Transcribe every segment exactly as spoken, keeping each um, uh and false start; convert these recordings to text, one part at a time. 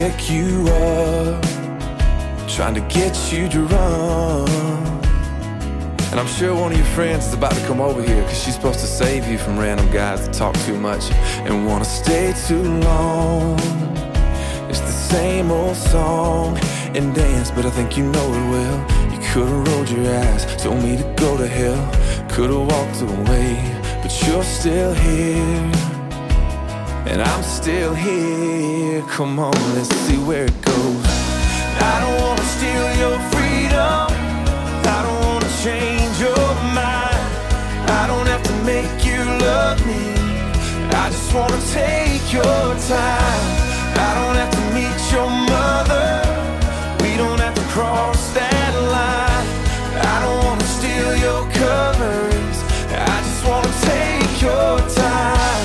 Pick you up, trying to get you drunk. And I'm sure one of your friends is about to come over here, cause she's supposed to save you from random guys that talk too much and wanna stay too long. It's the same old song and dance, but I think you know it well. You could've rolled your eyes, told me to go to hell, could've walked away, but you're still here, and I'm still here. Come on, let's see where it goes. I don't wanna steal your freedom, I don't wanna change your mind, I don't have to make you love me, I just wanna take your time. I don't have to meet your mother, we don't have to cross that line. I don't wanna steal your covers, I just wanna take your time.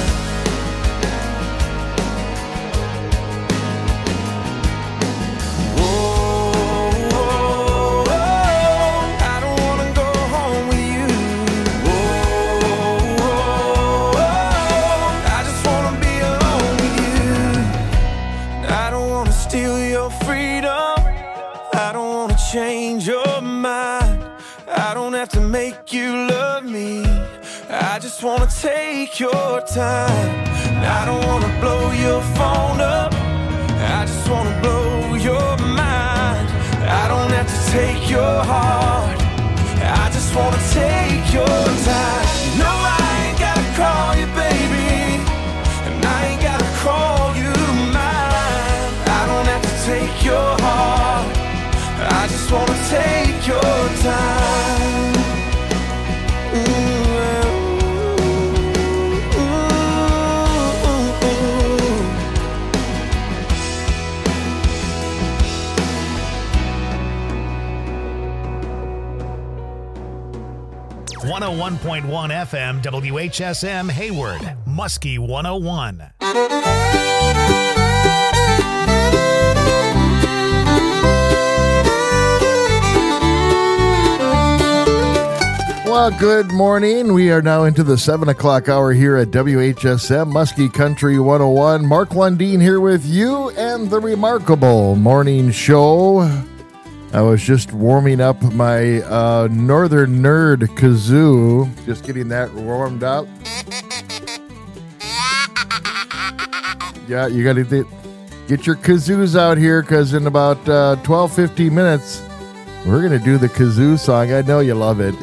Whoa, whoa, whoa, I don't wanna go home with you. Whoa, whoa, whoa, I just wanna be alone with you. I don't wanna steal your freedom, I don't wanna change your mind, I don't have to make you love me, I just wanna take your time. I don't wanna blow your phone up, I just wanna blow your mind, I don't have to take your heart, I just wanna take your time. No, I ain't gotta call you baby, and I ain't gotta call you mine, I don't have to take your heart, I just wanna take your time. Ooh, ooh, ooh, ooh. one oh one point one F M W H S M Hayward, Muskie one oh one. Well, good morning. We are now into the seven o'clock hour here at W H S M, Muskie Country one oh one. Mark Lundeen here with you and the Remarkable Morning Show. I was just warming up my uh, Northern Nerd kazoo, just getting that warmed up. Yeah, you got to get your kazoos out here, because in about uh, twelve, fifteen minutes, we're going to do the kazoo song. I know you love it.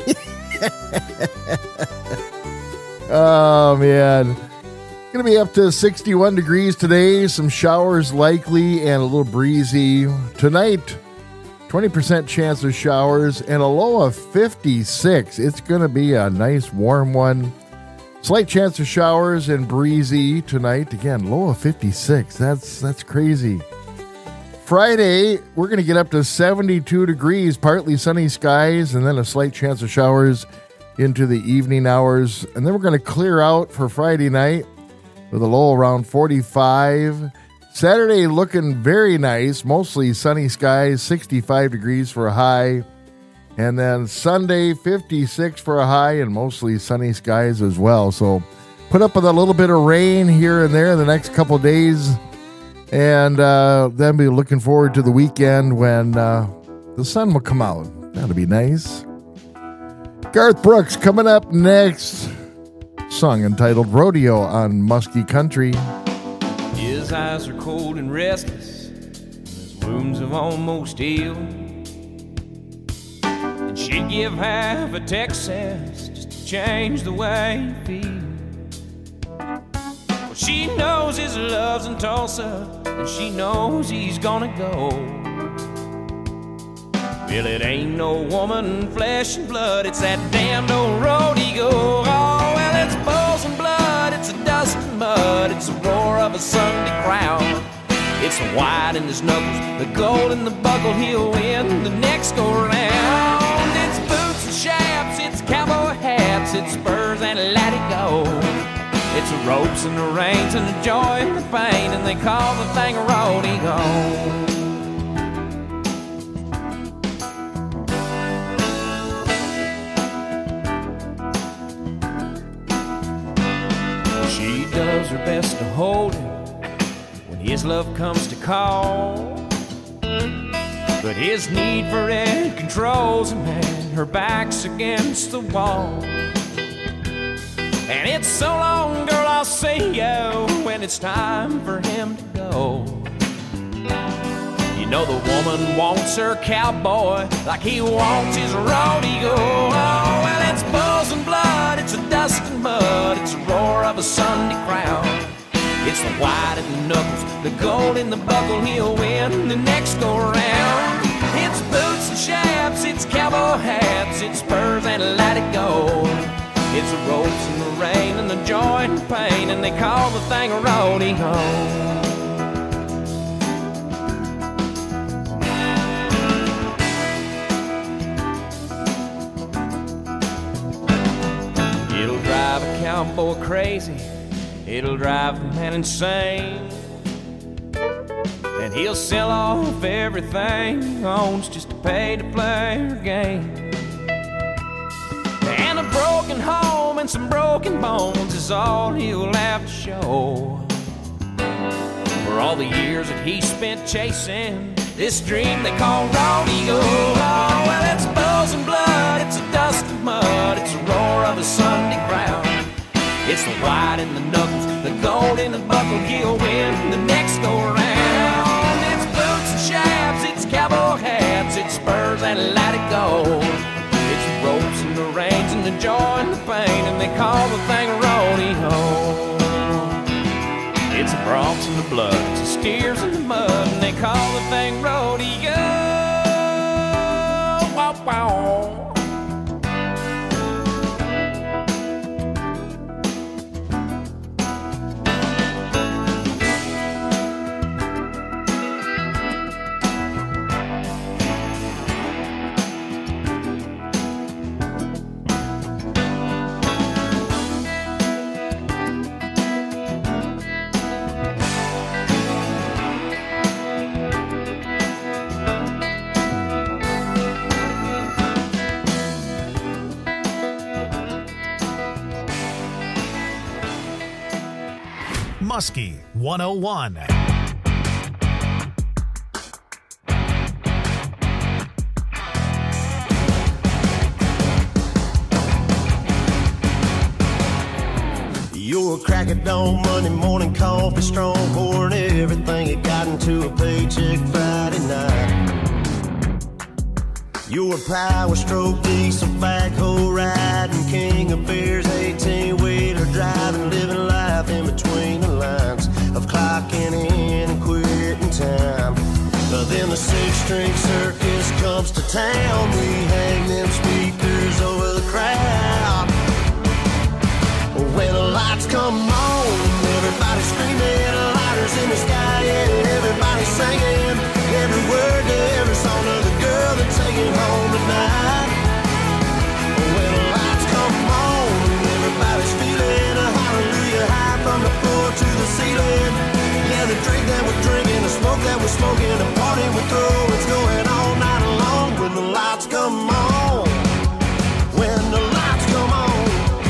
Oh, man. Going to be up to sixty-one degrees today. Some showers likely and a little breezy. Tonight, twenty percent chance of showers and a low of fifty-six. It's going to be a nice warm one. Slight chance of showers and breezy tonight. Again, low of fifty-six. That's that's crazy. Friday, we're going to get up to seventy-two degrees, partly sunny skies, and then a slight chance of showers into the evening hours. And then we're going to clear out for Friday night with a low around forty-five. Saturday looking very nice, mostly sunny skies, sixty-five degrees for a high. And then Sunday, fifty-six for a high and mostly sunny skies as well. So put up with a little bit of rain here and there the next couple of days. And uh, then be looking forward to the weekend when uh, the sun will come out. That'll be nice. Garth Brooks coming up next. Song entitled Rodeo on Muskie Country. His eyes are cold and restless, his wounds have almost healed. And she'd give half a Texas just to change the way he feels. Well, she knows his love's in Tulsa, and she knows he's gonna go. Well, it ain't no woman, flesh and blood, it's that damned old rodeo. Oh, well, it's bulls and blood, it's a dust and mud, it's the roar of a Sunday crowd. It's the white in his knuckles, the gold in the buckle, he'll win the next go round. It's boots and chaps, it's cowboy hats, it's spurs and let it go. It's the ropes and the reins and the joy and the pain, and they call the thing a rodeo. She does her best to hold him when he his love comes to call. But his need for it controls him, and her back's against the wall. And it's so long, girl, I'll see you when it's time for him to go. You know the woman wants her cowboy like he wants his rodeo. Oh, well, it's bulls and blood, it's a dust and mud, it's a roar of a Sunday crowd. It's the white in the knuckles, the gold in the buckle, he'll win the next go-round. It's boots and chaps, it's cowboy hats, it's spurs and let it go. It's the ropes and the rain and the joy and the pain, and they call the thing a rodeo. It'll drive a cowboy crazy, it'll drive a man insane, and he'll sell off everything he owns just to pay to play her game. And a broken home and some broken bones is all he'll have to show for all the years that he spent chasing this dream they call rodeo. Oh, well, it's bulls and blood, it's a dust and mud, it's a roar of a Sunday crowd. It's the white in the knuckles, the gold in the buckle, he'll win the next go-round. It's boots and chaps, it's cowboy hats, it's spurs and let it go. It's the ropes and the reins and the joy and the pain, and they call the thing a rodeo. It's the broncs and the blood, it's the steers in the mud, and they call the thing rodeo. Wow, wow. Muskie one oh one. You're a crack at dawn, Monday morning coffee, strong, pouring everything you got into a paycheck Friday night. You're a power stroke, diesel backhoe riding, king of beers, eighteen-wheeler driving, living life in between the lines of clocking in and quitting time. But then the six-string circus comes to town, we hang them speakers over the crowd. When the lights come on, everybody screaming, lighters in the sky, yeah, everybody singing every word to every song of the girl they're taking home tonight. When the lights come on, everybody's feeling a hallelujah high from the floor to the ceiling. Yeah, the drink that we're drinking, the smoke that we're smoking, the party we throw, it's going all night long. When the lights come on, when the lights come on,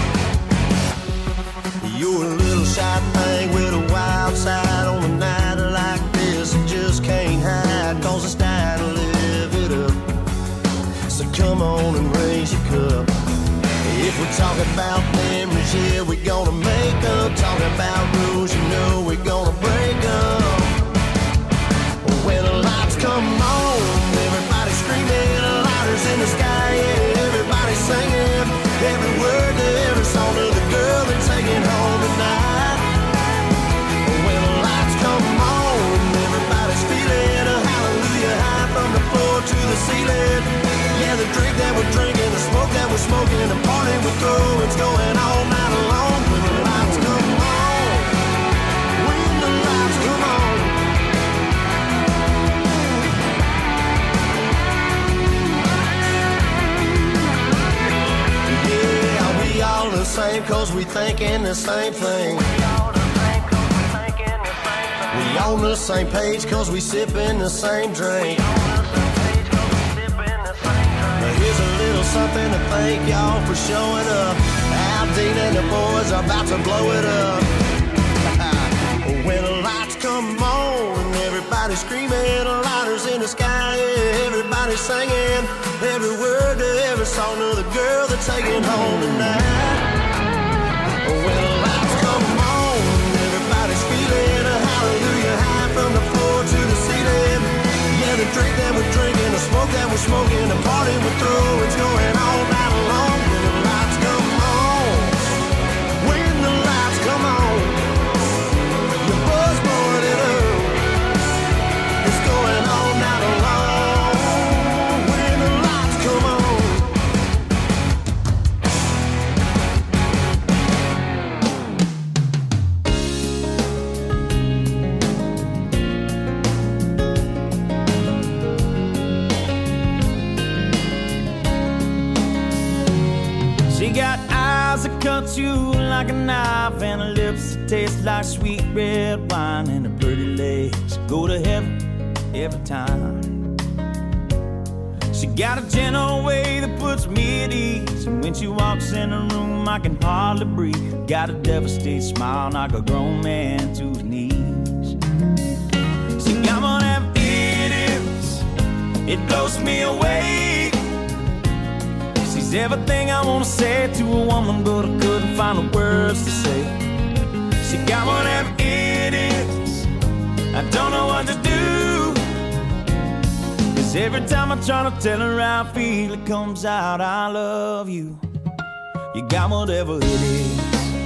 you're a little shy thing with a wild side on a night like this. You just can't hide, cause it's time to live it up. So come on and raise your cup. If we're talking about memories, yeah, we're gonna make them. Talking about rules, you know we're gonna break them. When the lights come on, everybody screaming, lighters in the sky, yeah, everybody singing every word to every song of the girl they're taking home tonight. When the lights come on, everybody's feeling a hallelujah high from the floor to the ceiling. Yeah, the drink that we're drinking, the smoke that we're smoking, the party we throw, it's going all night long. When the lights come on, when the lights come on. Yeah, we all the same cause we thinking the same thing. We on the same page cause we sipping the same drink. Here's a little something to thank y'all for showing up. Al Dean and the boys are about to blow it up. When the lights come on, screaming, lighters in the sky, yeah, everybody singing every word to every song of the girl they're taking home tonight. When the lights come on, everybody's feeling a hallelujah high from the floor to the ceiling. Yeah, the drink that we're drinking, the smoke that we're smoking, the party we're through, it's going all night long. When the lights come on, when the lights come on, the buzz blowing it up, it's going all night long. When the lights come on. She got eyes that cut you like a knife, and her lips that taste like sweet red wine, and her pretty legs go to heaven every time. She got a gentle way that puts me at ease, and when she walks in the room I can hardly breathe. Got a devastated smile, knock a grown man to his knees. She got one of them idiots, it blows me away. She's everything I wanna say to a woman, but I couldn't find the words to say. She got one of them idiots, I don't know what to do. Cause every time I try to tell her how I feel, it comes out, I love you. You got whatever it is.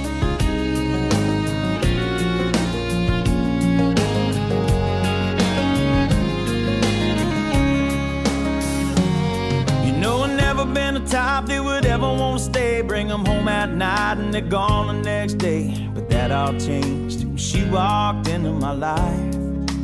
Been the type that would ever want to stay, bring them home at night and they're gone the next day. But that all changed when she walked into my life.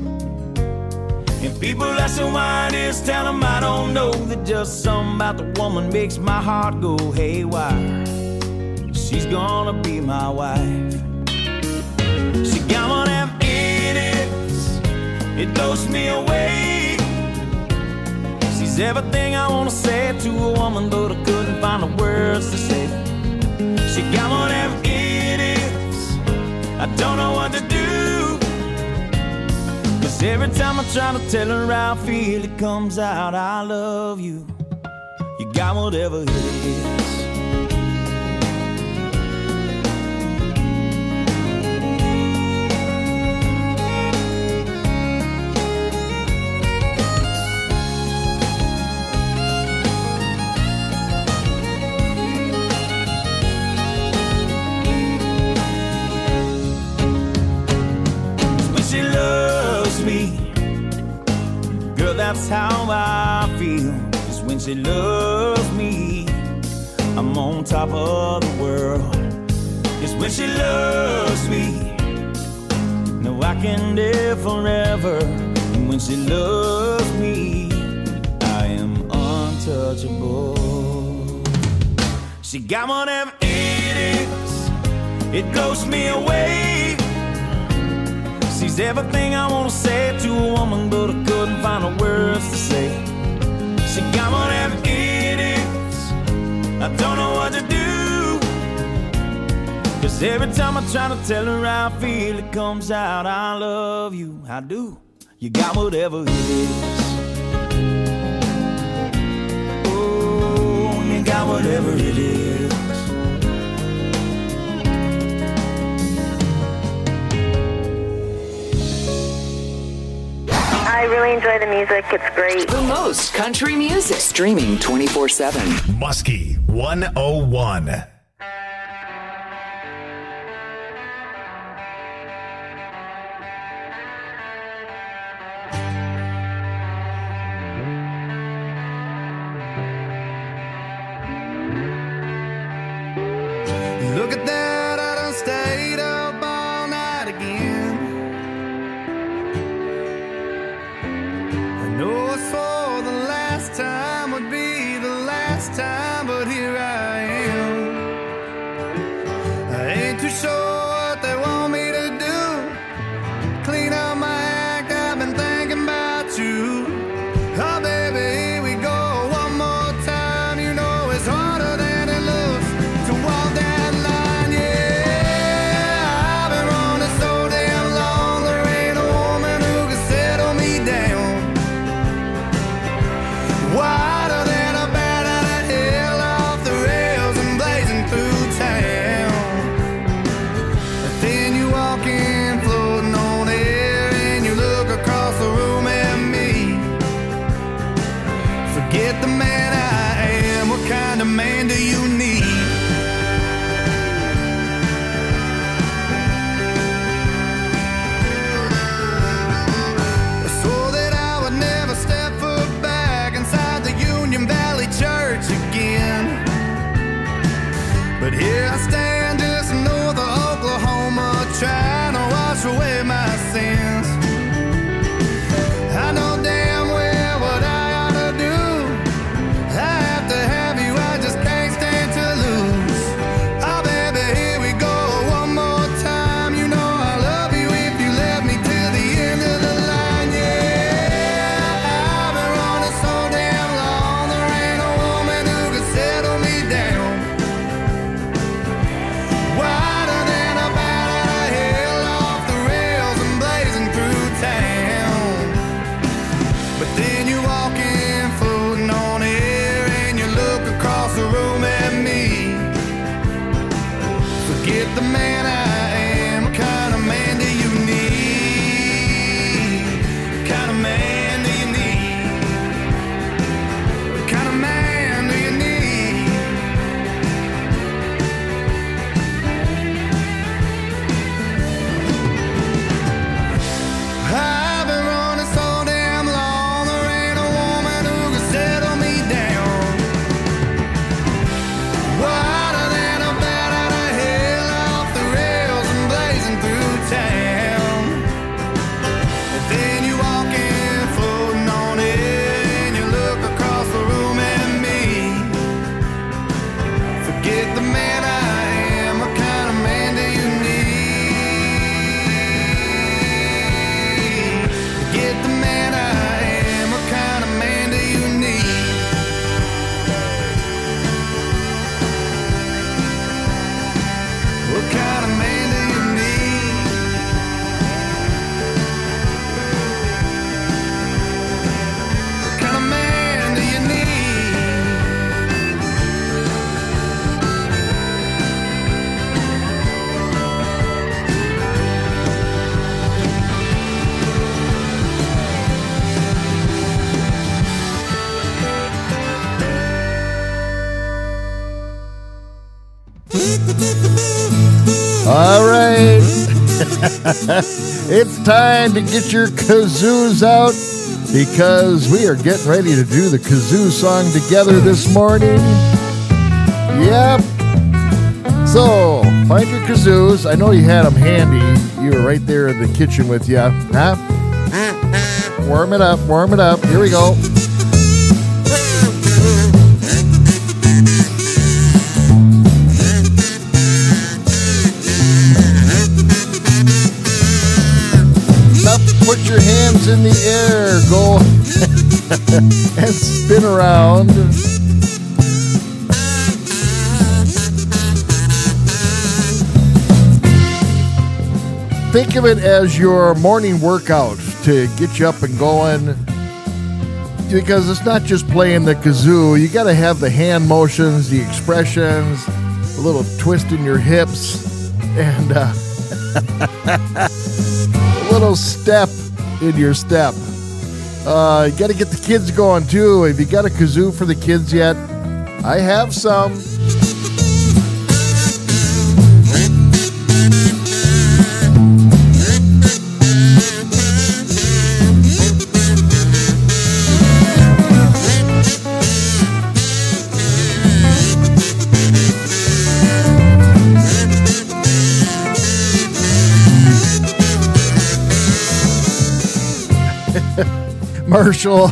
And people asking why it is, tell them I don't know, that just something about the woman makes my heart go haywire. She's gonna be my wife. She got one of them idiots, it blows me away. She's everything I wanna say to a woman, but I couldn't find the words to say. She got one of them idiots, I don't know what to do. Cause every time I try to tell her how I feel, it comes out, I love you. You got whatever it is. That's how I feel, is when she loves me, I'm on top of the world. It's when she loves me, no, I can live forever. And when she loves me, I am untouchable. She got one of them idiots, it blows me away. She's everything I wanna say to a woman, but I couldn't find the words to say. She got one of them idiots, I don't know what to do. Cause every time I try to tell her how I feel, it comes out, I love you, I do. You got whatever it is. Oh, you got whatever it is. I really enjoy the music. It's great. The most country music. Streaming twenty-four seven. Muskie one oh one. Look at that, I done stayed up all night again. I know it's for the last time, would be the last time, but here I am. I ain't too sure what they want me to do. Clean up my act, I've been thinking about you. Oh baby, here we go one more time. You know it's harder than it looks to walk that line, yeah. I've been running so damn long, there ain't a woman who can settle me It's time to get your kazoos out because we are getting ready to do the kazoo song together this morning. Yep. So, find your kazoos. I know you had them handy. You were right there in the kitchen with you. Huh? Warm it up, warm it up. Here we go. Put your hands in the air, go and spin around. Think of it as your morning workout to get you up and going, because it's not just playing the kazoo. You got to have the hand motions, the expressions, a little twist in your hips, and uh, a little step in your step. Uh, you got to get the kids going too. If you got a kazoo for the kids yet, I have some. Marshall,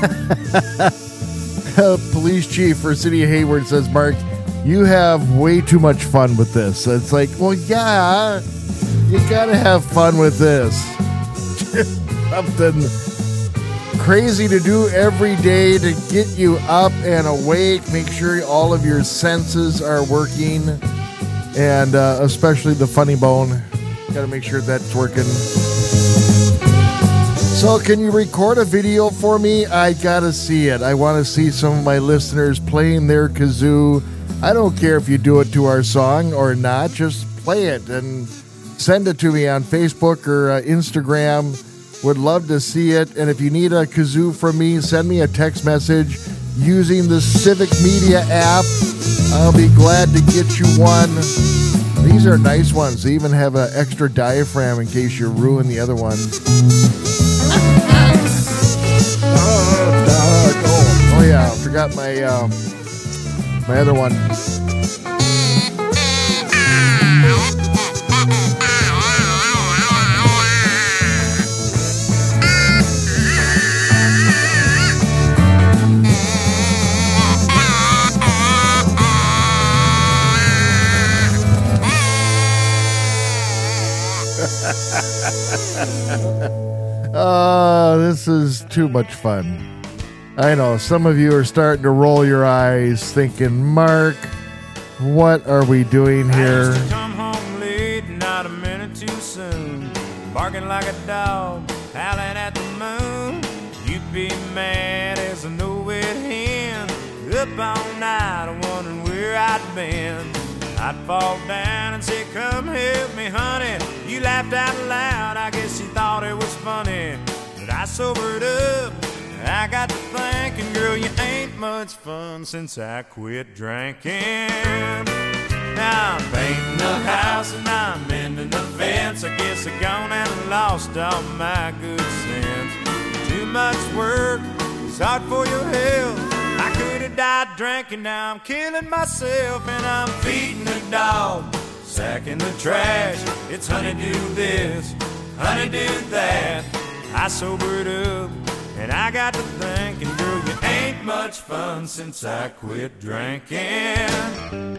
police chief for City of Hayward, says, Mark, you have way too much fun with this. It's like, well, yeah, you gotta have fun with this. Something crazy to do every day to get you up and awake, make sure all of your senses are working, and uh, especially the funny bone. Gotta make sure that's working. So can you record a video for me? I gotta see it. I want to see some of my listeners playing their kazoo. I don't care if you do it to our song or not. Just play it and send it to me on Facebook or uh, Instagram. Would love to see it. And if you need a kazoo from me, send me a text message using the Civic Media app. I'll be glad to get you one. These are nice ones. They even have an extra diaphragm in case you ruin the other one. Oh, oh yeah, I forgot my um, my other one. Oh, this is too much fun. I know some of you are starting to roll your eyes thinking, Mark, what are we doing here? I used to come home late, not a minute too soon, barking like a dog, howling at the moon. You'd be mad as a no-wit hen, up all night wondering where I'd been. I'd fall down and say, come help me, honey. You laughed out loud, I guess you thought it was funny. But I sobered up, I got to thinking, girl, you ain't much fun since I quit drinking. Now I'm painting the house and I'm mending the fence. I guess I gone and lost all my good sense. Too much work, it's hard for your health. I could have died drinking, now I'm killing myself. And I'm feeding the dog, sacking the trash. It's honey do this, honey do that. I sobered up and I got to thinking, girl, you ain't much fun since I quit drinking.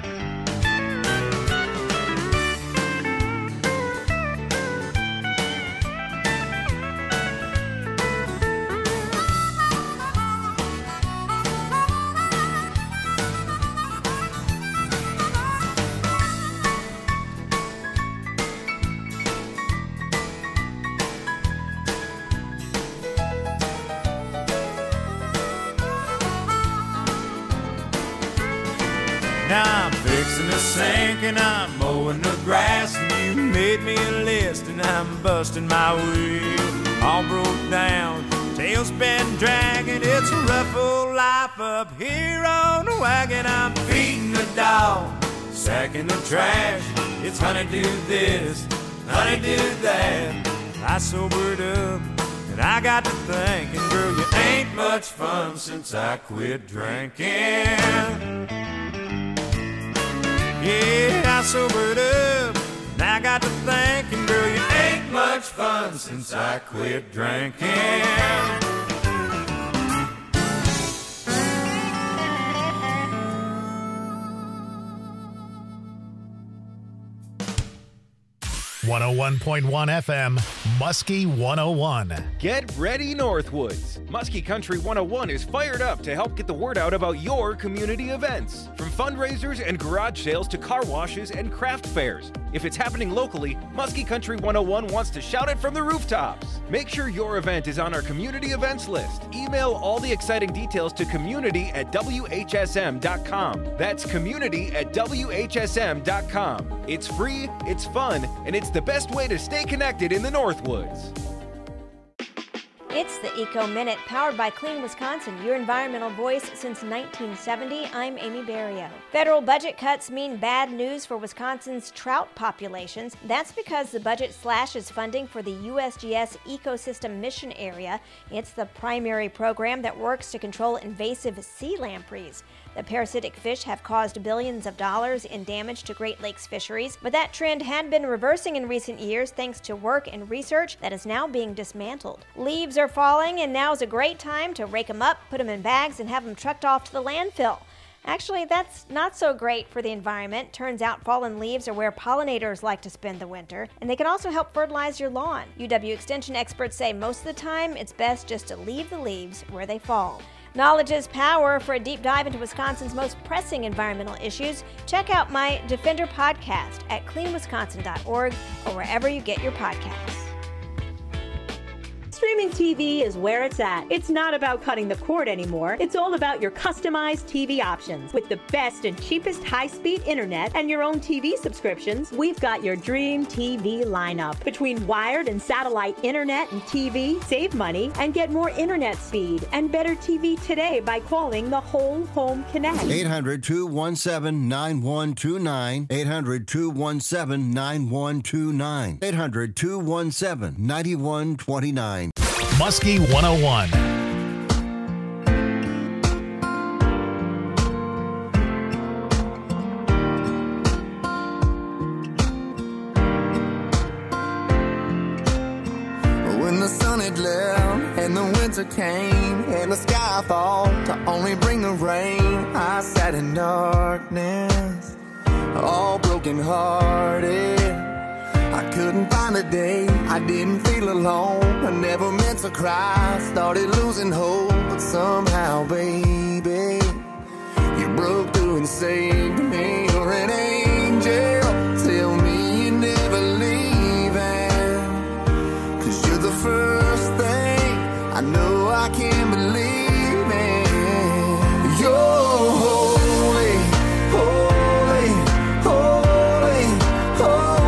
Now I'm fixing the sink and I'm mowing the grass, and you made me a list and I'm busting my wheel. All broke down, tail's been dragging. It's a rough old life up here on the wagon. I'm feeding the dog, sacking the trash. It's honey do this, honey did that. I sobered up and I got to thinking, girl, you ain't much fun since I quit drinking. Yeah, I sobered up and I got to thinking, girl, you ain't much fun since I quit drinking. one oh one point one F M, Muskie one oh one. Get ready, Northwoods. Muskie Country one oh one is fired up to help get the word out about your community events. From fundraisers and garage sales to car washes and craft fairs. If it's happening locally, Muskie Country one oh one wants to shout it from the rooftops. Make sure your event is on our community events list. Email all the exciting details to community at W H S M dot com. That's community at W H S M dot com. It's free, it's fun, and it's the best way to stay connected in the Northwoods. It's the Eco Minute, powered by Clean Wisconsin, your environmental voice since nineteen seventy. I'm Amy Barrio. Federal budget cuts mean bad news for Wisconsin's trout populations. That's because the budget slashes funding for the U S G S Ecosystem Mission Area. It's the primary program that works to control invasive sea lampreys. The parasitic fish have caused billions of dollars in damage to Great Lakes fisheries, but that trend had been reversing in recent years thanks to work and research that is now being dismantled. Leaves are falling, and now is a great time to rake them up, put them in bags, and have them trucked off to the landfill. Actually, that's not so great for the environment. Turns out fallen leaves are where pollinators like to spend the winter, and they can also help fertilize your lawn. U W Extension experts say most of the time it's best just to leave the leaves where they fall. Knowledge is power. For a deep dive into Wisconsin's most pressing environmental issues, check out my Defender podcast at clean wisconsin dot org or wherever you get your podcasts. Streaming T V is where it's at. It's not about cutting the cord anymore. It's all about your customized T V options. With the best and cheapest high-speed internet and your own T V subscriptions, we've got your dream T V lineup. Between wired and satellite internet and T V, save money and get more internet speed and better T V today by calling the Whole Home Connect. eight hundred, two one seven, nine one two nine. eight hundred, two one seven, nine one two nine. eight hundred, two one seven, nine one two nine. Muskie one oh one. When the sun had left and the winter came and the sky thought to only bring the rain, I sat in darkness, all broken hearted. I couldn't find a day, I didn't feel alone. I never meant to cry, started losing hope. But somehow, baby, you broke through and saved me. You're an angel, tell me you're never leaving. Cause you're the first thing I know I can believe in. You're holy, holy, holy, holy.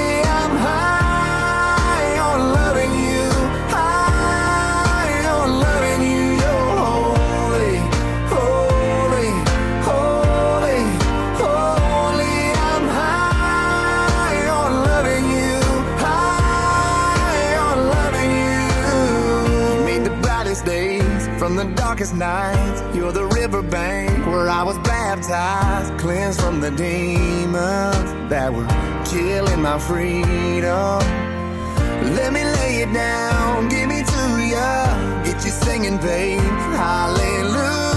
From the darkest nights, you're the riverbank where I was baptized, cleansed from the demons that were killing my freedom. Let me lay it down, give me to ya, get you singing, babe, hallelujah.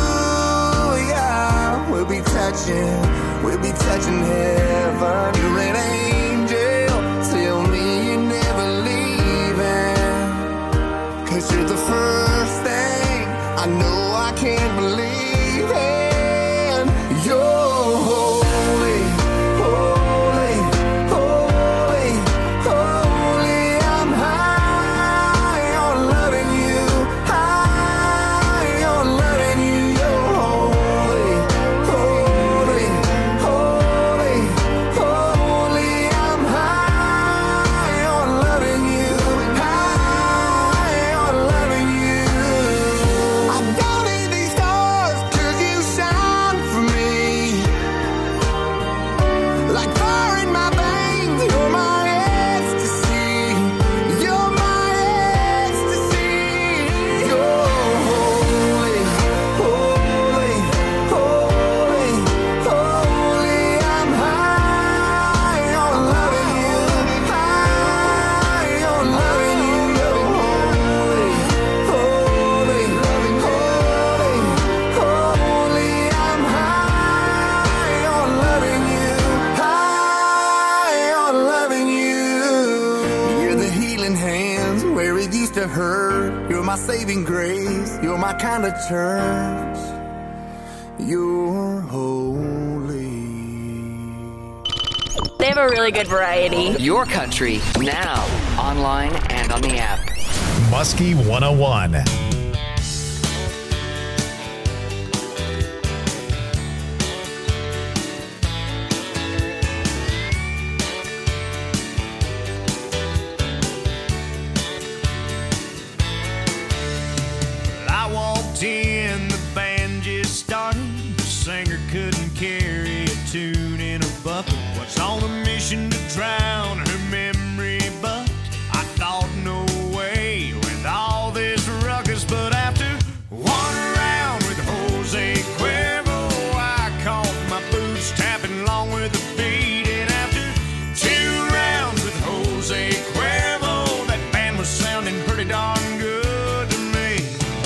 We'll be touching, we'll be touching heaven. You're an angel, tell me you're never leaving. Cause you're the first thing I know I can't believe in. You're holy, holy, holy, holy. I'm high on loving you, high on loving you. You're holy, holy, holy, holy. I'm high on loving you, high on loving you. I don't need these stars saving grace. You're my kind of church. You're holy. They have a really good variety. Your country, now, online and on the app. Muskie one oh one. I walked in, the band just started. The singer couldn't carry a tune in a bucket. Was on a mission to drown her memory, but I thought no way with all this ruckus. But after one round with Jose Cuervo, I caught my boots tapping along with the beat. And after two rounds with Jose Cuervo, that band was sounding pretty darn good to me.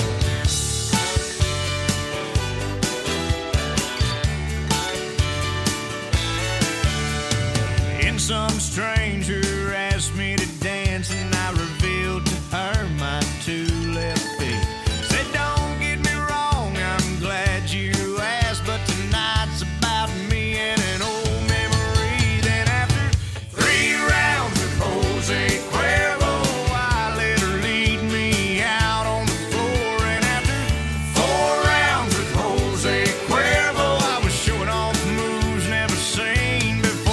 Some stranger asked me to dance, and I revealed to her my two left feet. Said, don't get me wrong, I'm glad you asked, but tonight's about me and an old memory. Then after three rounds with Jose Cuervo, I let her lead me out on the floor. And after four rounds with Jose Cuervo, I was showing off moves never seen before.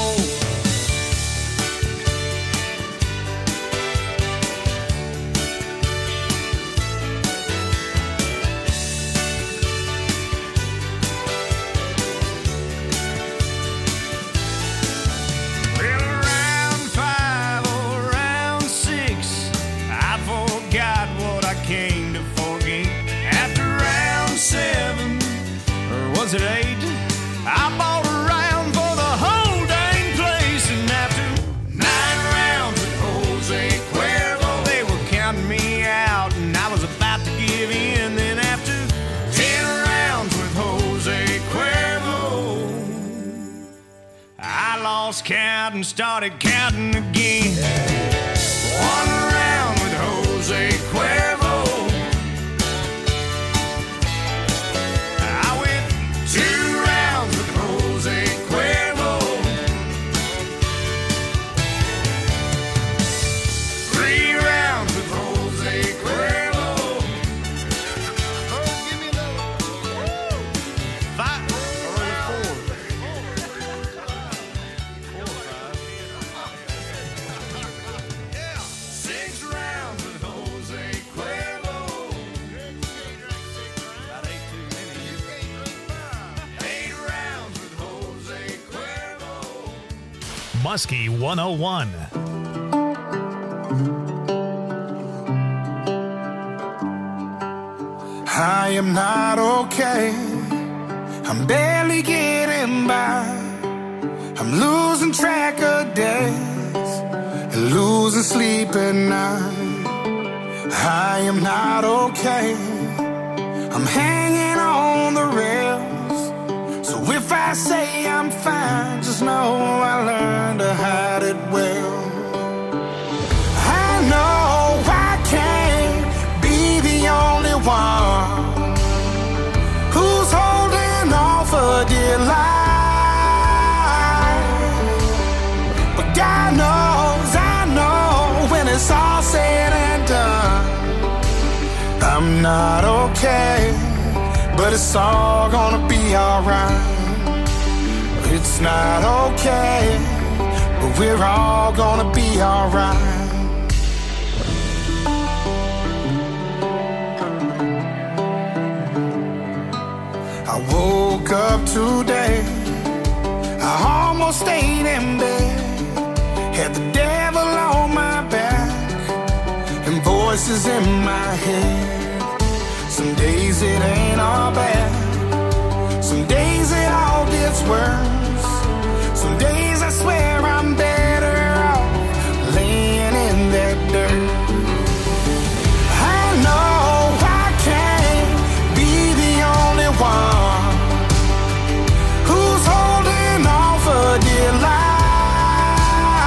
Was it eight? I bought a round for the whole dang place. And after nine rounds with Jose Cuervo, they were counting me out, and I was about to give in. Then after ten rounds with Jose Cuervo, I lost count and started counting again. One round with Jose Cuervo, two rounds with Jose Cuervo, three rounds with Jose Cuervo. Oh, give me another one. Five, or four. Yeah, six rounds with Jose Cuervo. About eight too many. Eight rounds with Jose Cuervo. Muskie one oh one. I am not okay. I'm barely getting by. I'm losing track of days and losing sleep at night. I am not okay. I'm hanging on the rails. So if I say I'm fine, just know I learned to hide it well. I know I can't be the only one who's holding on for dear life. But God knows, I know, when it's all said and done, I'm not okay, but it's all gonna be alright. It's not okay, but we're all gonna be alright. I woke up today, I almost stayed in bed, had the devil on my back and voices in my head. Some days it ain't all bad, some days it all gets worse. Some days I swear I'm better off laying in that dirt. I know I can't be the only one who's holding on for dear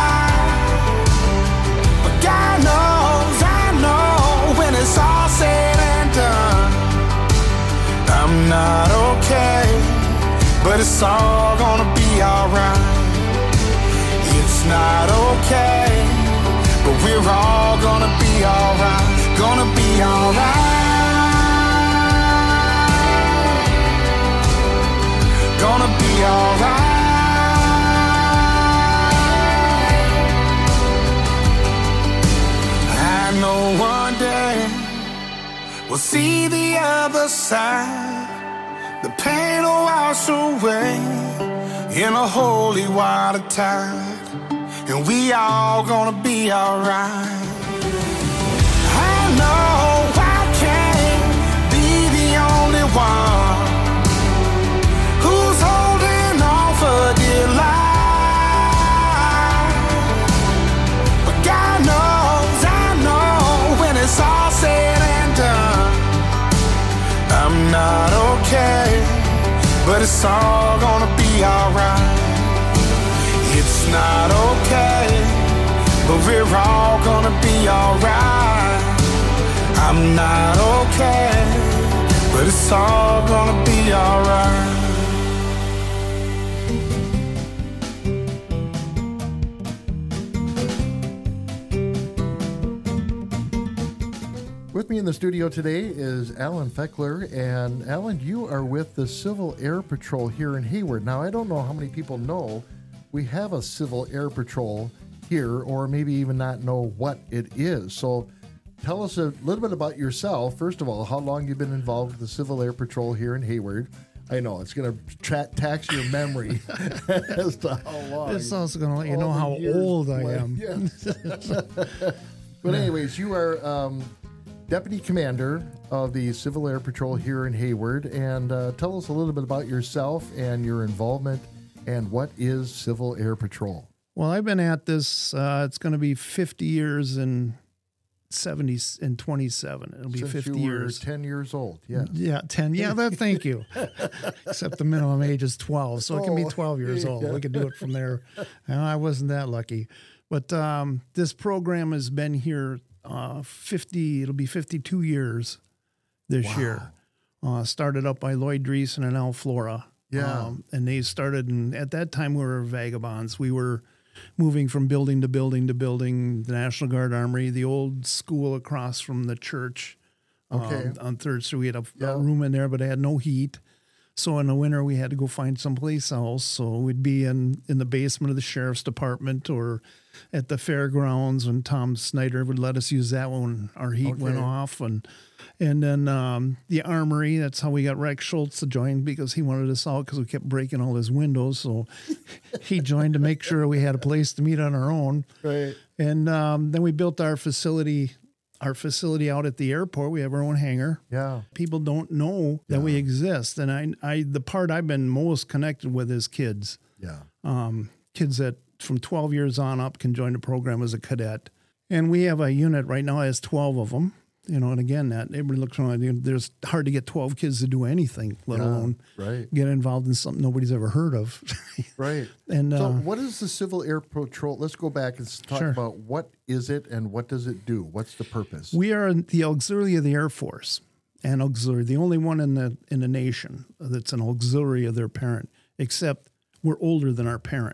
life. But God knows, I know, when it's all said but it's all gonna be alright. It's not okay, but we're all gonna be alright. Gonna be alright. Gonna be alright. I know one day we'll see the other side. The pain will wash away in a holy water tide, and we all gonna be alright. I know I can't be the only one who's holding on for dear life, but God knows, I know when it's all said and done, I'm not okay, but it's all gonna be alright. It's not okay, but we're all gonna be alright. I'm not okay, but it's all gonna be alright. With me in the studio today is Alan Feckler, and Alan, you are with the Civil Air Patrol here in Hayward. Now, I don't know how many people know we have a Civil Air Patrol here, or maybe even not know what it is. So tell us a little bit about yourself. First of all, how long you've been involved with the Civil Air Patrol here in Hayward. I know it's going to tra- tax your memory as to how long. It's also going to let you All know the how years old I went. am. Yes. But anyways, you are um, Deputy Commander of the Civil Air Patrol here in Hayward, and uh, tell us a little bit about yourself and your involvement, and what is Civil Air Patrol? Well, I've been at this, uh, it's going to be fifty years in seventy and twenty-seven. It'll be Since fifty you were years. ten years old, yeah. Yeah, ten. Yeah, that, thank you. Except the minimum age is twelve, so it can be Oh, twelve years old. yeah. We could do it from there. And I wasn't that lucky. But um, this program has been here uh, fifty, it'll be fifty-two years this Wow. year. Uh, started up by Lloyd Dreesen and Al Flora. Yeah. Um, and they started, and at that time we were vagabonds. We were moving from building to building to building, the National Guard Armory, the old school across from the church. Okay. Um, on Third Street, we had a, Yeah. a room in there, but it had no heat. So in the winter, we had to go find someplace else. So we'd be in, in the basement of the sheriff's department or at the fairgrounds, when Tom Snyder would let us use that when our heat went Okay. off. And and then um, the armory, that's how we got Rex Schultz to join, because he wanted us out because we kept breaking all his windows. So he joined to make sure we had a place to meet on our own. Right. And um, then we built our facility Our facility out at the airport. We have our own hangar. Yeah. People don't know that we exist. And I, I, the part I've been most connected with is kids. Yeah. Um, kids that from twelve years on up can join the program as a cadet. And we have a unit right now that has twelve of them. You know, and again, that everybody looks around, there's hard to get twelve kids to do anything, let Yeah, alone right. get involved in something nobody's ever heard of. Right. And so uh, what is the Civil Air Patrol? Let's go back and s- talk Sure. about what is it and what does it do? What's the purpose? we are the auxiliary of the Air Force, and auxiliary, the only one in the in the nation that's an auxiliary of their parent, except we're older than our parent.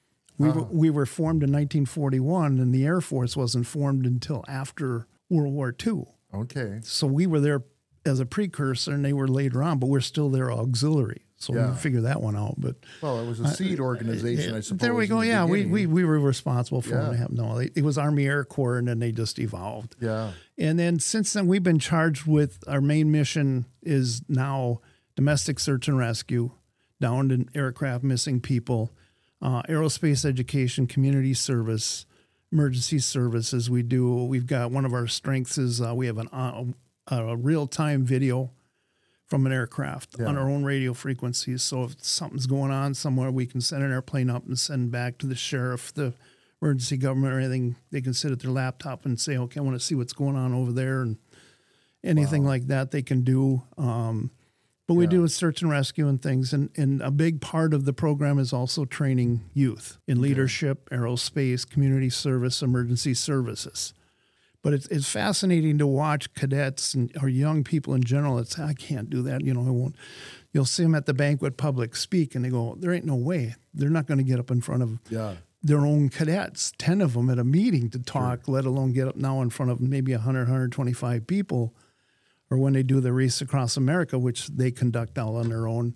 We were, we were formed in nineteen forty-one, and the Air Force wasn't formed until after World War Two. Okay. So we were there as a precursor, and they were later on, but we're still their auxiliary. So Yeah. we figure that one out. But Well, it was a seed organization, I suppose. there we in go. the Yeah, we, beginning. we we were responsible for Yeah. it. No, it was Army Air Corps, and then they just evolved. Yeah. And then since then, we've been charged with our main mission is now domestic search and rescue, downed and aircraft missing people, uh, aerospace education, community service, emergency services. We do. We've got one of our strengths is uh, we have an uh, a real time video from an aircraft Yeah. on our own radio frequencies. So if something's going on somewhere, we can send an airplane up and send back to the sheriff, the emergency government, or anything. They can sit at their laptop and say, okay, I want to see what's going on over there, and anything like that they can do. Um, but we Yeah. do a search and rescue and things. And, and a big part of the program is also training youth in leadership, aerospace, community service, emergency services. But it's it's fascinating to watch cadets and or young people in general. It's I can't do that, you know. I won't. You'll see them at the banquet public speak, and they go, "There ain't no way. They're not going to get up in front of yeah. their own cadets, ten of them at a meeting to talk. Sure. Let alone get up now in front of maybe one hundred, one hundred twenty-five people, or when they do the Race Across America, which they conduct all on their own,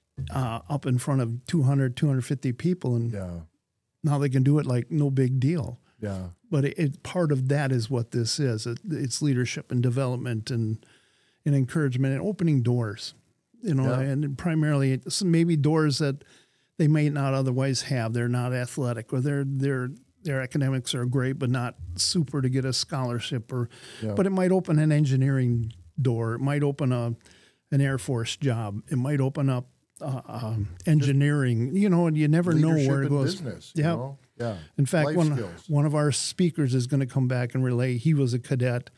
uh, up in front of two hundred, two hundred fifty people, and yeah. now they can do it like no big deal." Yeah. But it, it, part of that is what this is. It, it's leadership and development and and encouragement and opening doors, you know, Yeah. and primarily it's maybe doors that they may not otherwise have. They're not athletic or their their their academics are great, but not super to get a scholarship. Or, Yeah. but it might open an engineering door. It might open a an Air Force job. It might open up uh, um, engineering. You know, and you never know Leadership where it in goes. business, you Yeah. know? Yeah. In fact, Life one skills. one of our speakers is going to come back and relay. He was a cadet,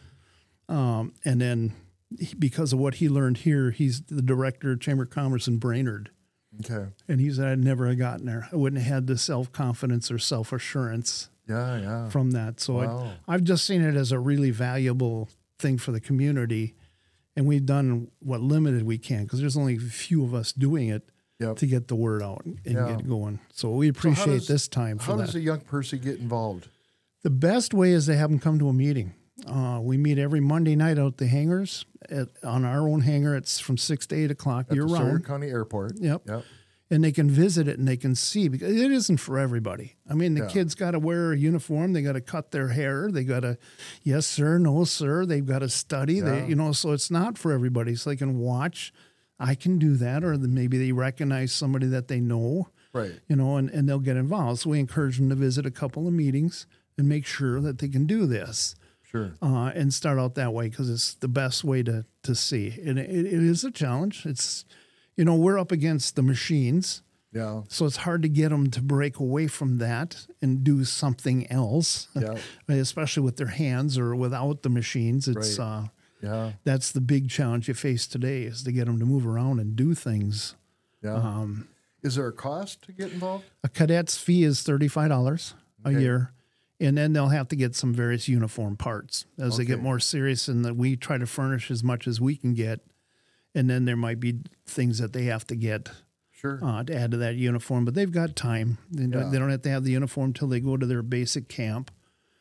um, and then he, because of what he learned here, he's the director of Chamber of Commerce in Brainerd. Okay. And he said, "I'd never have gotten there. I wouldn't have had the self confidence or self assurance Yeah, yeah. from that." So Wow. I, I've just seen it as a really valuable thing for the community, and we've done what limited we can because there's only a few of us doing it. Yep. To get the word out and Yeah. get going. So we So how appreciate does- this time for How that. does a young person get involved? The best way is to have them come to a meeting. Uh, we meet every Monday night out at the hangars. At, on our own hangar, it's from six to eight o'clock At year the Sawyer round. County Airport. Yep. Yep. And they can visit it and they can see because it isn't for everybody. I mean, the Yeah. kids got to wear a uniform. They got to cut their hair. They got to, yes, sir, no, sir. They've got to study. Yeah. They, you know, so it's not for everybody. So they can watch. I can do that, or maybe they recognize somebody that they know, Right. you know, and, and they'll get involved. So we encourage them to visit a couple of meetings and make sure that they can do this. Sure. Uh, and start out that way because it's the best way to to see. And it, it is a challenge. It's, you know, we're up against the machines. Yeah. So it's hard to get them to break away from that and do something else, Yeah. especially with their hands or without the machines. It's Right. uh, Yeah. that's the big challenge you face today is to get them to move around and do things. Yeah. Um, Is there a cost to get involved? A cadet's fee is thirty-five dollars a Okay. year. And then they'll have to get some various uniform parts as they get Okay. more serious, and that we try to furnish as much as we can get. And then there might be things that they have to get Sure. uh, to add to that uniform, but they've got time. They, don't- Yeah. they don't have to have the uniform till they go to their basic camp.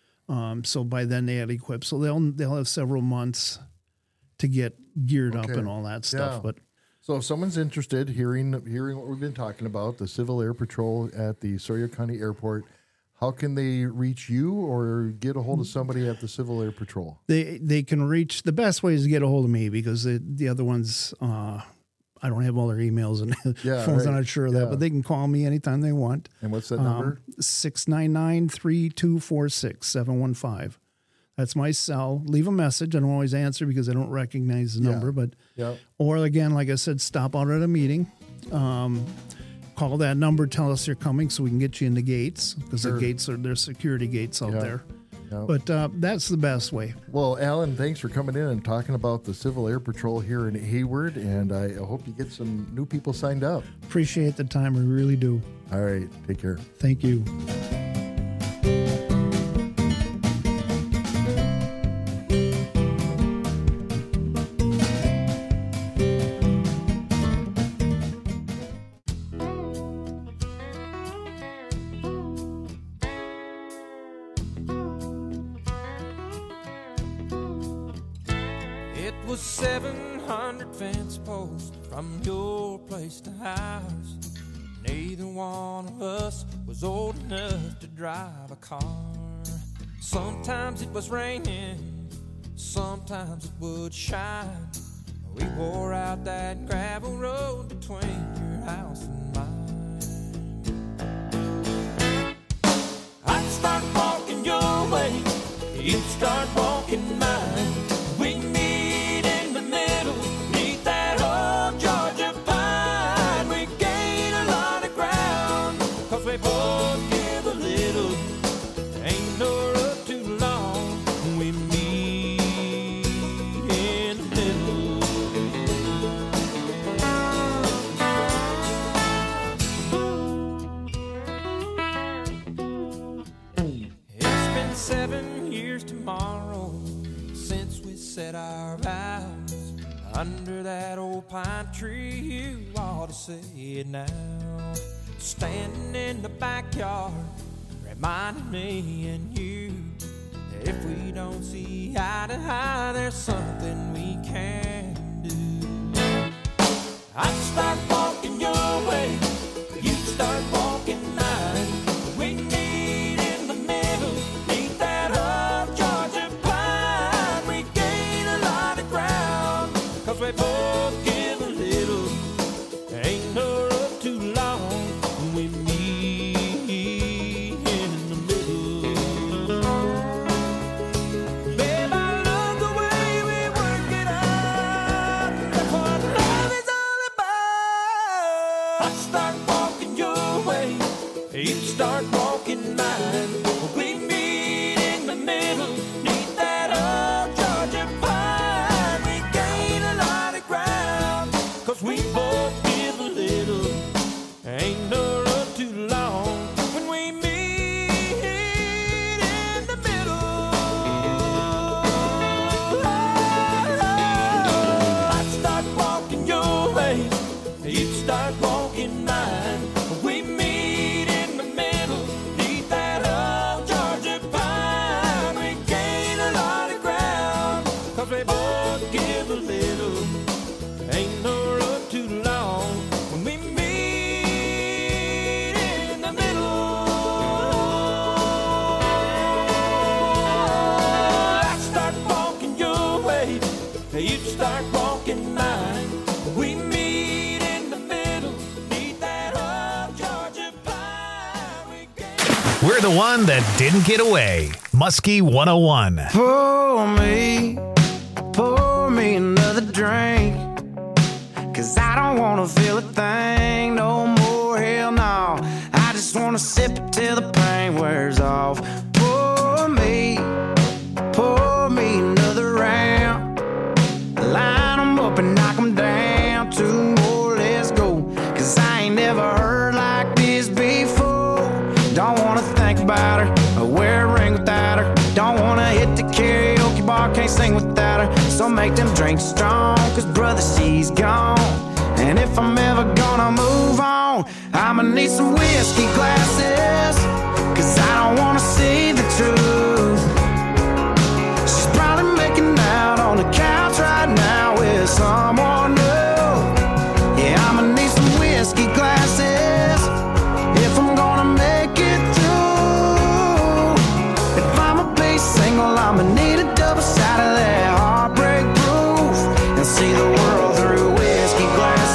Um, so by then they have equipped. So they'll they'll have several months to get geared up Okay. and all that stuff. Yeah. But So if someone's interested, hearing hearing what we've been talking about, the Civil Air Patrol at the Sawyer County Airport, how can they reach you or get a hold of somebody at the Civil Air Patrol? they they can reach the best way is to get a hold of me because the, the other ones uh, I don't have all their emails and Yeah, phones. I'm right. not sure of Yeah. that, but they can call me anytime they want. And what's that number? six nine nine, three two four six, seven one five. That's my cell. Leave a message. I don't always answer because I don't recognize the Yeah. number. But Yeah. or again, like I said, stop out at a meeting. Um, call that number. Tell us you're coming so we can get you in the gates because Sure. the gates are there's security gates out Yeah. there. Yeah. But uh, that's the best way. Well, Alan, thanks for coming in and talking about the Civil Air Patrol here in Hayward, and I hope you get some new people signed up. Appreciate the time. We really do. All right. Take care. Thank you. It was seven hundred fence posts from your place to ours. Neither one of us was old enough to drive a car. Sometimes it was raining, sometimes it would shine. We wore out that gravel road between your house and mine. I'd start walking your way, you'd start walking mine. We meet in the middle, neath that old Georgia pine. We gain a lot of ground, cause we both give a little. Ain't no road too long, we meet in the middle. It's been seven years tomorrow Under that old pine tree, you ought to see it now. Standing in the backyard, reminding me and you that if we don't see eye to eye, there's something we can do. I'd start walking your way, you'd start walking mine. We meet in the middle, meet that old Georgia pine. We gain a lot of ground, cause we both give a little. Ain't no road too long when we meet in the middle. Babe, I love the way we work it out. That's what love is all about. I start walking your way, you start walking mine. We meet in the middle, neath that old Georgia pine. We gain a lot of ground, cause we both give a little. Ain't no road too long when we meet in the middle. I start walking your way, you start walking mine. We meet in the middle, neath that old Georgia pine. We gain a lot of ground, cause we both give a little. Ain't no road too long when we meet in the middle. I start walking your way, you start walking mine. We meet in the middle, neath that old Georgia pine. We We're the one that didn't get away. Muskie one oh one. Pour me, pour me another drink. Cause I don't wanna feel a thing no more, hell no. I just wanna sip it till the pain wears off. Pour me, pour me another round. Line 'em up and knock 'em down. Two more, let's go. Cause I ain't never heard like this before. Don't wanna think about her or wear a ring without her. Don't wanna hit the karaoke bar, can't sing without her. So make them drinks strong, cause brother, she's gone. And if I'm ever gonna move on, I'ma need some whiskey glasses. Cause I don't wanna see the truth. She's probably making out on the couch right now with someone new. Yeah, I'ma need some whiskey glasses if I'm gonna make it through. If I'm a bass single, I'ma need a double shot of that heartbreak proof. And see the world through whiskey glasses.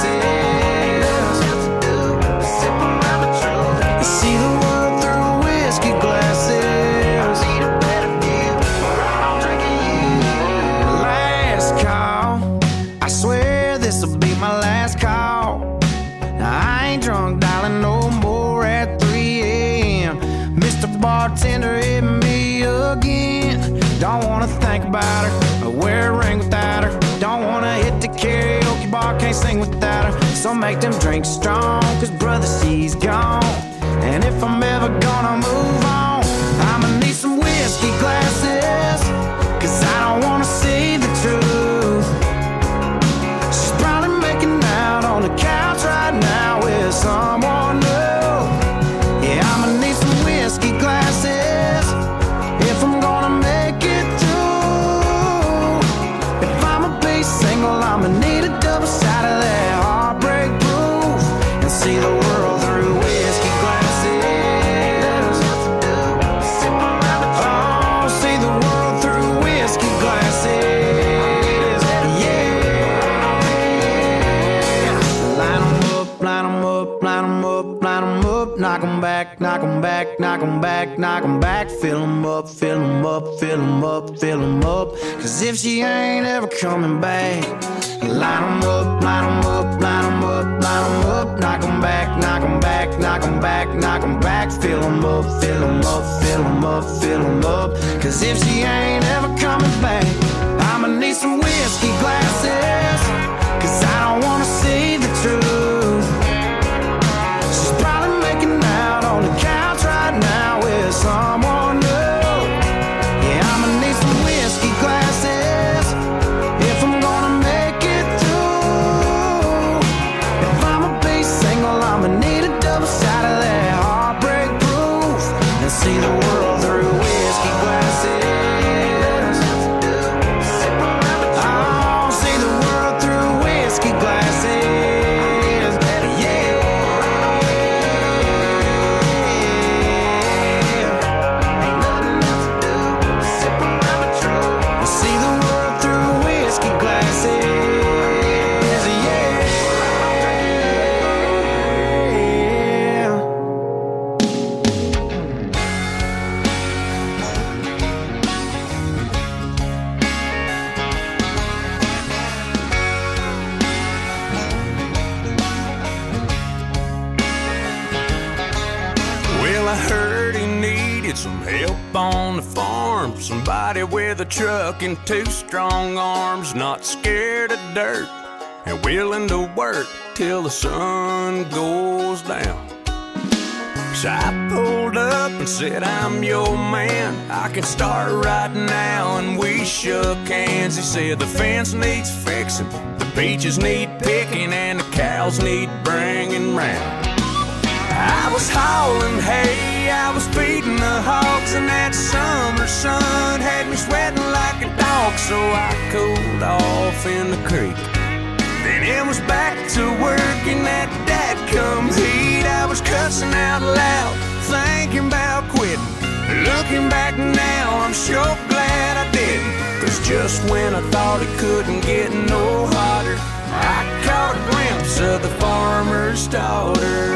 Sip around the truth. And see the world through whiskey glasses. I need a better view, or I'm drinking you. Last call, I swear this'll be my last call. Now I ain't drunk, darling, no more at three a.m. Mister Bartender hit me again. Don't wanna think about her or wear a ring without her. Don't wanna hit the karaoke bar, can't sing without her. So make them drinks strong, cause brother, she's gone. And if I'm ever gonna move on, I'ma need some whiskey glasses. Cause I don't wanna see the truth. She's probably making out on the couch right now with someone new. Yeah, I'ma need some whiskey glasses if I'm gonna make it through. If I'm a bass single, I'ma need a double shot of that heartbreak proof. And see the world through whiskey glasses. Sip around the truth. Oh, see the world through whiskey glasses. Yeah. Line 'em up, line 'em up, line 'em up, line 'em up. Knock 'em back, knock 'em back, knock 'em back, knock 'em back. Fill 'em up, fill 'em up, fill 'em up, fill 'em up. Cause if she ain't ever coming back, line 'em up, line 'em up, line 'em up, line 'em up. Knock 'em back, knock 'em back, knock 'em back, knock 'em back. Fill 'em up, fill 'em up, fill 'em up, fill em up. Cause if she ain't ever coming back, I'ma need some whiskey glasses. Cause I don't wanna see the truth. She's probably making out on the couch right now with someone new. Yeah, I'ma need some whiskey glasses if I'm gonna make it through. Help on the farm, somebody with a truck and two strong arms, not scared of dirt and willing to work till the sun goes down. So I pulled up and said, I'm your man, I can start right now, and we shook hands. He said the fence needs fixing, the beaches need picking, and the cows need bringing round. I was hauling hay, I was feeding the hogs, and that summer sun had me sweating like a dog, so I cooled off in the creek. Then it was back to work in that dadgum heat. I was cussing out loud, thinking about quitting. Looking back now, I'm sure glad I didn't, 'cause just when I thought it couldn't get no hotter, I caught a glimpse of the farmer's daughter.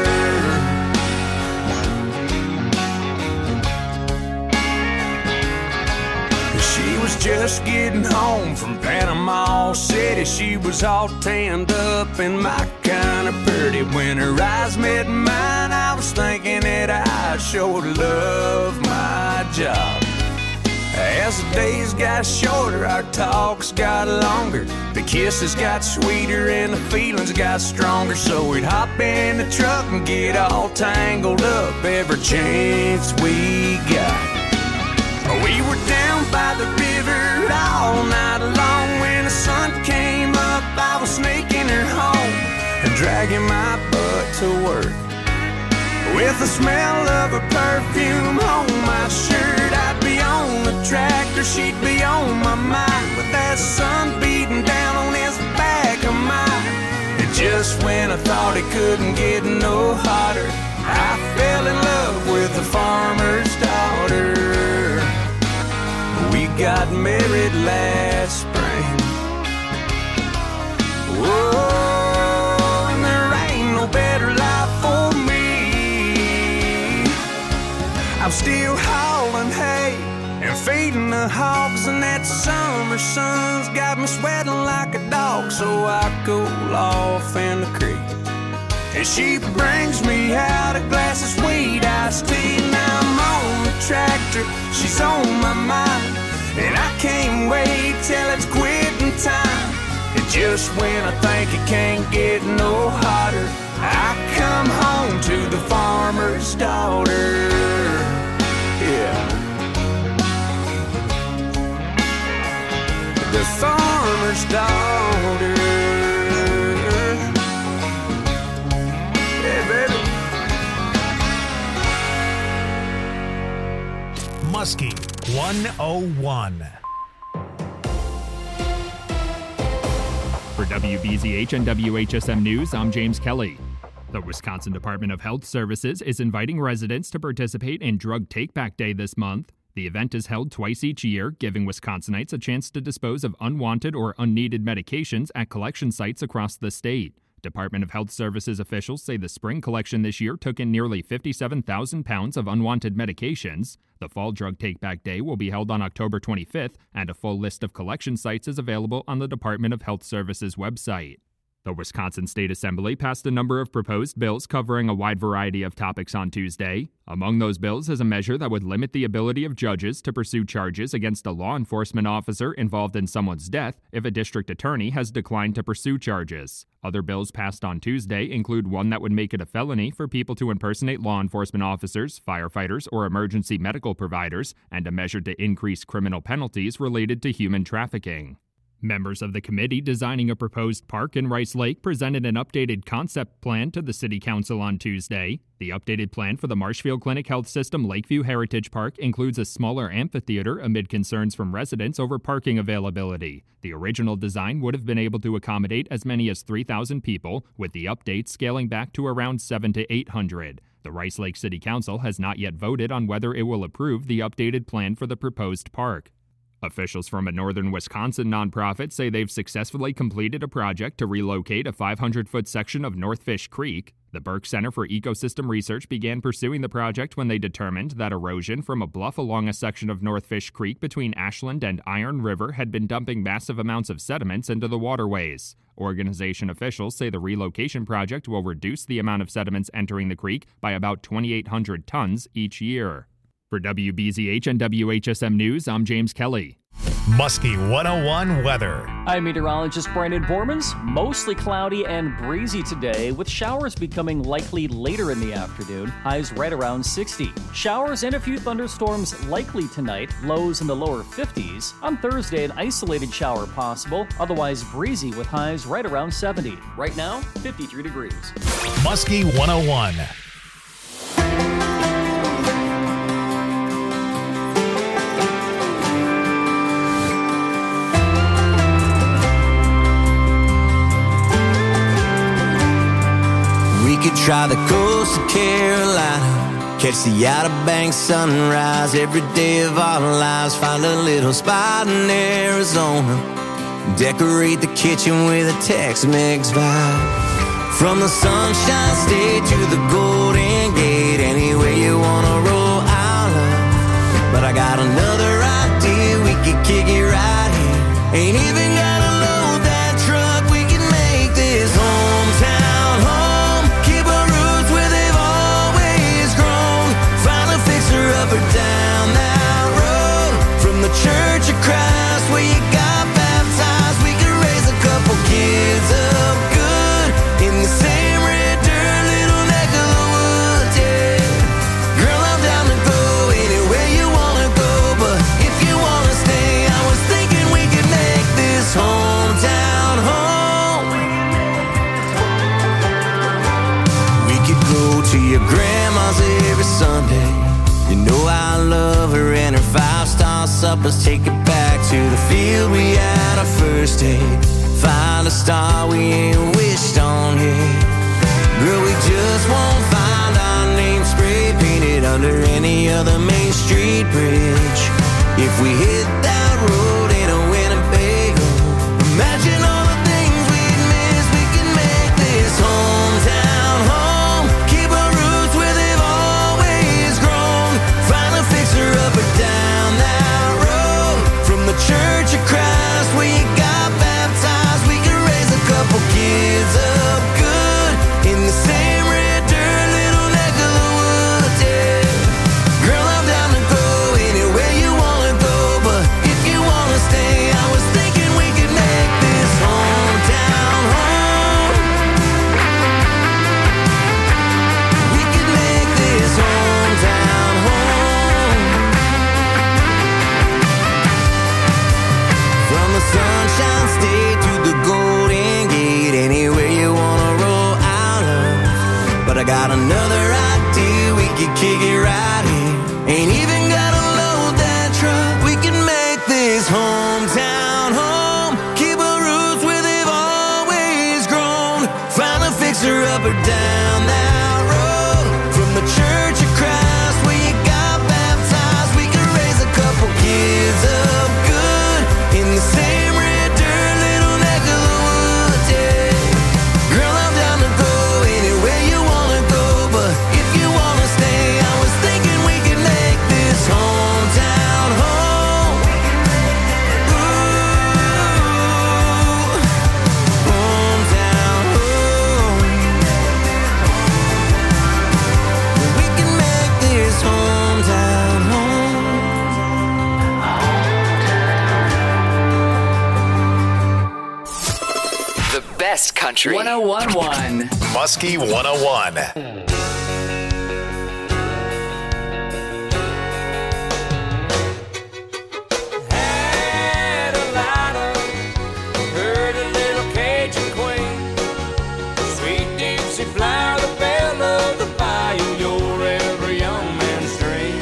She was just getting home from Panama City. She was all tanned up and my kind of pretty. When her eyes met mine, I was thinking that I sure love my job. As the days got shorter, our talks got longer. The kisses got sweeter and the feelings got stronger. So we'd hop in the truck and get all tangled up every chance we got. We were down by the river all night long. When the sun came up, I was sneaking her home and dragging my butt to work. With the smell of her perfume on my shirt, I'd be on the tractor, she'd be on my mind, with that sun beating down on this back of mine. And just when I thought it couldn't get no hotter, I fell in love with the farmer's daughter. We got married last spring. Whoa, and there ain't no better life for me. I'm still hauling hay and feeding the hogs, and that summer sun's got me sweating like a dog, so I cool off in the creek. And she brings me out a glass of sweet iced tea. Now I'm on the tractor, she's on my mind, and I can't wait till it's quitting time. And just when I think it can't get no hotter, I come home to the farmer's daughter. Yeah. The farmer's daughter. Muskie one oh one. For W B Z H and W H S M News, I'm James Kelly. The Wisconsin Department of Health Services is inviting residents to participate in Drug Take-Back Day this month. The event is held twice each year, giving Wisconsinites a chance to dispose of unwanted or unneeded medications at collection sites across the state. Department of Health Services officials say the spring collection this year took in nearly fifty-seven thousand pounds of unwanted medications. The Fall Drug Take-Back Day will be held on October twenty-fifth, and a full list of collection sites is available on the Department of Health Services website. The Wisconsin State Assembly passed a number of proposed bills covering a wide variety of topics on Tuesday. Among those bills is a measure that would limit the ability of judges to pursue charges against a law enforcement officer involved in someone's death if a district attorney has declined to pursue charges. Other bills passed on Tuesday include one that would make it a felony for people to impersonate law enforcement officers, firefighters, or emergency medical providers, and a measure to increase criminal penalties related to human trafficking. Members of the committee designing a proposed park in Rice Lake presented an updated concept plan to the City Council on Tuesday. The updated plan for the Marshfield Clinic Health System Lakeview Heritage Park includes a smaller amphitheater amid concerns from residents over parking availability. The original design would have been able to accommodate as many as three thousand people, with the update scaling back to around seven to eight hundred. The Rice Lake City Council has not yet voted on whether it will approve the updated plan for the proposed park. Officials from a northern Wisconsin nonprofit say they've successfully completed a project to relocate a five hundred foot section of North Fish Creek. The Burke Center for Ecosystem Research began pursuing the project when they determined that erosion from a bluff along a section of North Fish Creek between Ashland and Iron River had been dumping massive amounts of sediments into the waterways. Organization officials say the relocation project will reduce the amount of sediments entering the creek by about twenty-eight hundred tons each year. For W B Z H and W H S M News, I'm James Kelly. Muskie one oh one weather. I'm meteorologist Brandon Bormans. Mostly cloudy and breezy today, with showers becoming likely later in the afternoon. Highs right around sixty. Showers and a few thunderstorms likely tonight. Lows in the lower fifties. On Thursday, an isolated shower possible. Otherwise breezy with highs right around seventy. Right now, fifty-three degrees. Muskie one oh one. We could try the coast of Carolina, catch the Outer Banks sunrise every day of our lives. Find a little spot in Arizona, decorate the kitchen with a Tex-Mex vibe. From the Sunshine State to the Golden Gate, anywhere you wanna roll, I'll love. But I got another idea, we could kick it right here. Ain't even gotta load that truck, we can make this hometown home. Up or down that road, from the Church of Christ where you got baptized, we could raise a couple kids up good in the same red dirt little neck of the woods, yeah. Girl, I'm down to go anywhere you wanna go, but if you wanna stay, I was thinking we could make this hometown home. We could go to your grandma's every Sunday. You know I love her and her five-star suppers. Take it back to the field we had our first date. Find a star we ain't wished on yet. Girl, we just won't find our name spray painted under any other Main Street bridge. If we hit that road in a Winnebago, imagine all the things we'd miss. We can make this hometown home. Keep our roots where they've always grown. Find a fixer up or down that road, from the Church of Christ where you got baptized. We can raise a couple kids up good in the same red dirt little neck of the woods, yeah. Girl, I'm down to go anywhere you wanna go, but if you wanna stay, I was thinking we could make this hometown home. We could make this hometown home. From the Sunshine State to the Golden Gate, anywhere you wanna roll, I'll love. But I got another idea, we could kick it right here. Ain't even gotta load that truck, we can make this hometown home. Keep our roots where they've always grown. Find a fixer up or down that road, from the Church of Christ where you got baptized. We can raise a couple kids up good in the same red dirt little neck of the woods, yeah. Girl, I'm down to go anywhere you wanna go, but if you wanna stay, I was thinking we could make this hometown home. Ooh, hometown home. We can make this hometown home. The best country. one oh one point one. Muskie one oh one. Had a lighter, heard a little Cajun queen. Sweet Dixie flower, the belle of the bayou, your every young man's dream.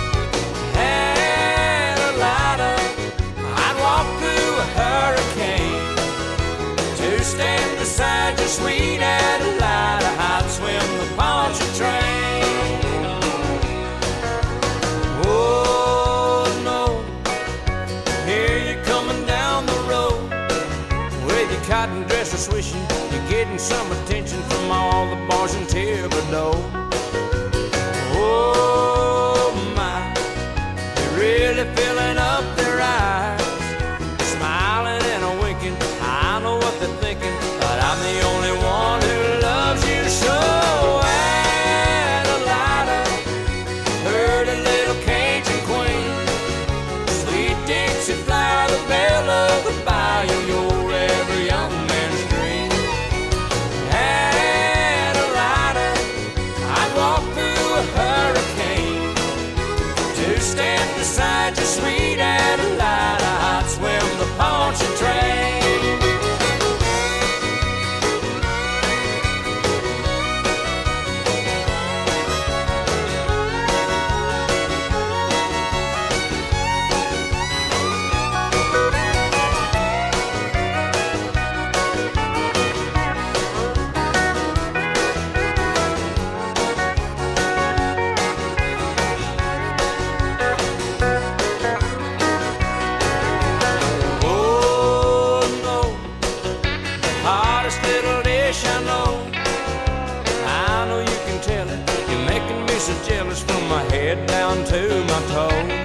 Had a lighter, I'd walk through a hurricane to stand beside your sweet Adelida. I'd swim the Poncha train. Oh no, here you're coming down the road with your cotton dresser swishing. You're getting some attention from all the bars in Thibodeau. Oh my, you're really filling up their eyes, smiling and a winking. I know what they're thinking, but I'm the only one who loves you so. Adelida, heard a little finest little dish I know. I know you can tell it. You're making me so jealous from my head down to my toes.